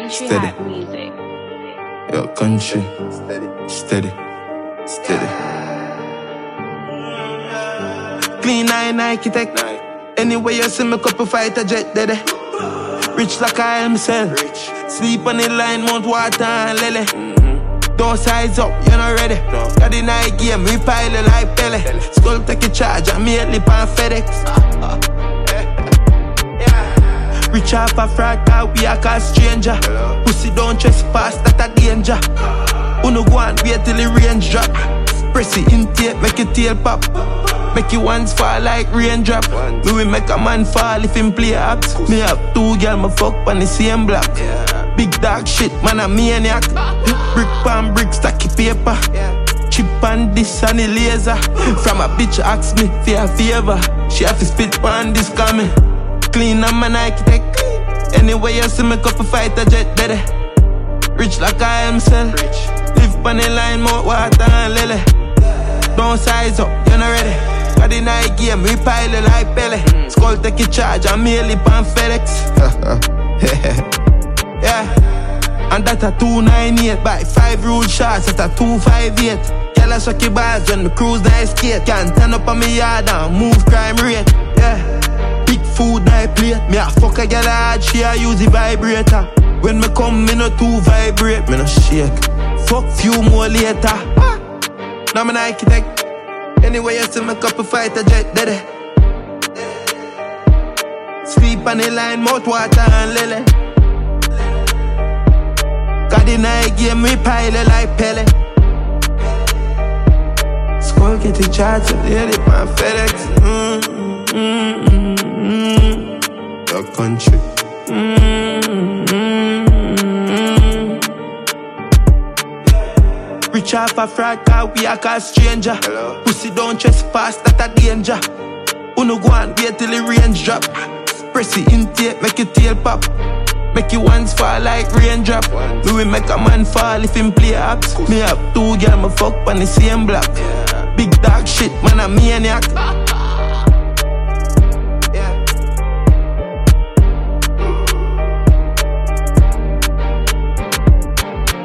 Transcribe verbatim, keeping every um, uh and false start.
Country Steady. Hat Music. Yo, country. Steady. Steady. Steady. Clean eye, Nike Tech. Anyway, you see me couple fighter jet, daddy. Rich like I am myself. Sleep on the line, mount water and lily. Don't size up, you're not ready. Got the night game, we pile it like Pele. Skull take a charge, I'm here lip on FedEx. Rich off a fraud, car, we a call stranger. Hello. Pussy don't trespass, that a danger. Uno go and wait till the range drop. Press it intake, make your tail pop. Make your ones fall like raindrop. Me we make a man fall if him play apps. Me have two girl, me fuck on the same block. Yeah. Big dog shit, man a maniac. Brick pan brick, stacky paper. Yeah. Chip on this and the laser. From a bitch ask me for a favor. She have to spit on this coming. Clean on my Nike Tech. Anyway, you see me couple fighter jet, daddy. Rich like I am myself. Live on the line, more water and lily. Don't size up, you're not ready. Got the night game, we pile it like Pele. Skull take a charge, I'm merely pan FedEx. Yeah. And that a two ninety-eight by five rule shots, that's a two fifty-eight. Girl, I suck your balls when me cruise nice skate. Can't turn up on me yard and move crime rate. Yeah. Big food night plate. Me a fuck a girl hard, she a use the vibrator. When me come, me no too vibrate, me no shake. Fuck few more later. Now me Nike Tech. Anyway, you see me couple fighter jet, daddy. Sleep on the line, mouth water and lily. Got the night game, we pile it like Pele. Skull get the charge, so lady on FedEx. Mm, mm, mm, mm. Your country. Mm, mm, mm. Rich off a fraud, car, we a call stranger. Hello. Pussy don't trespass, that a danger. Uno go and wait till the range drop. Press it intake, make your tail pop. Make your ones fall like raindrop. Me we make a man fall if him play apps. Me have two girl, me fuck on the same block. Yeah. Big dog shit, man a maniac.